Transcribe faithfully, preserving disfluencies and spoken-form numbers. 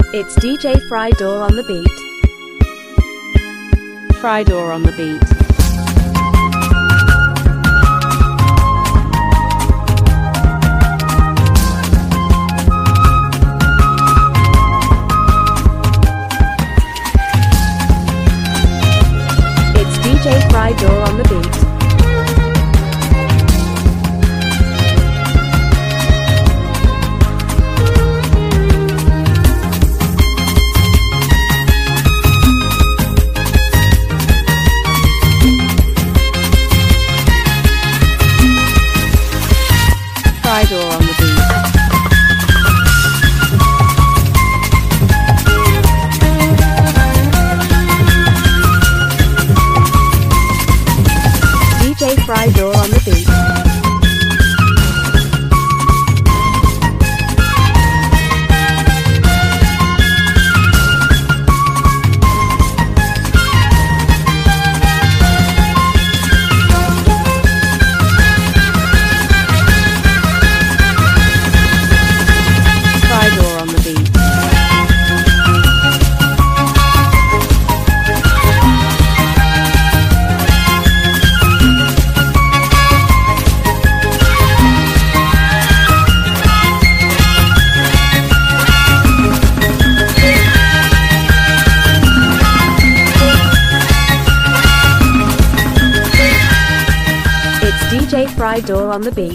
It's D J Frydor on the beat. Frydor on the beat. It's D J Frydor on the beat. Frydor on the beat. D J Frydor on the beat. Frydor on the beat. It's D J Frydor on the beat.